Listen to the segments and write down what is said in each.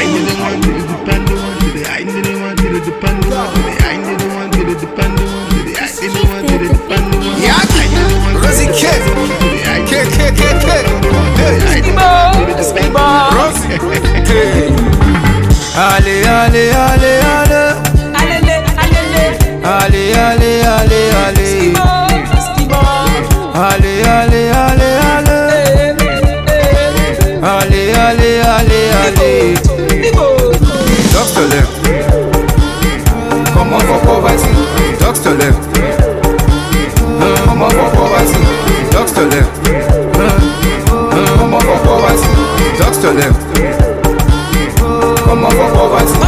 didn't want to the dependent one. I didn't want to the dependent one. I didn't want to the dependent one. I didn't want to the dependent one. Yeah, Rosie K. Rosie K. Ale, ale, ale, ale. Ale, ale, ale, ale. Ale, ale, ale, ale. Ale, ale, ale, ale. Dogs to left. Come on for poverty. Dogs to left. Come on for poverty. Dogs to left. Come on for poverty. Dogs to left. Come on for poverty.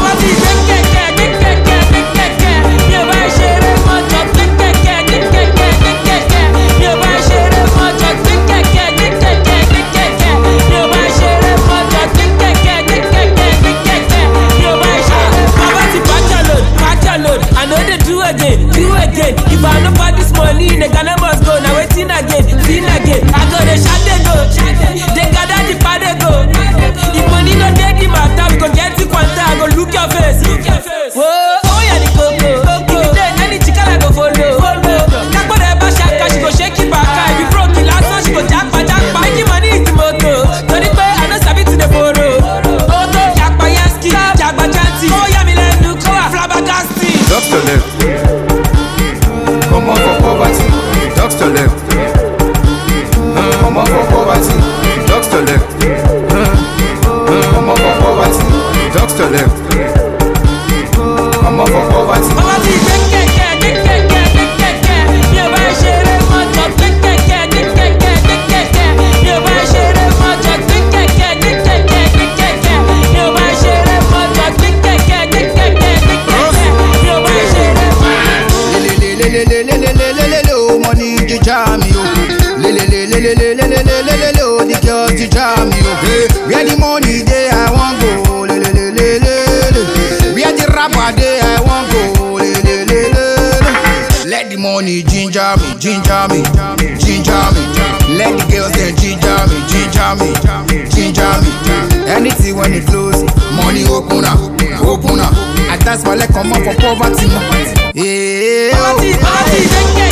If I don't buy this money, the Ghana must go. Now waiting again, sin again. I go the shot they go. They gather the part they go. If money not dead, the matter we gon' get it quanta. I go look your face. Whoa, oh yeah the coco. If there any chicken I go follow. Kakpo the bashaka, she go shake it back. If you broke the last one, she go jackpa. Making money is the motto. Tony Bay, I know sabi to the photo. Auto jackpa yaski, jackpa chanty. Oh yeah me let you go a flabbergasty. Dogs to left. Come on for poverty, dogs to left. Come on for poverty, dogs to left. Come on for poverty, dogs to left. Come on for poverty. Poverty, the girls to jam you. Where the money there, I want go. Where the rapper there, I want go. Let the money ginger me, ginger me, ginger me. Let the girls then ginger me, ginger me, ginger me. Anything when it flows, money open up, open up. I dance my leg, come up for poverty. Yeah. poverty,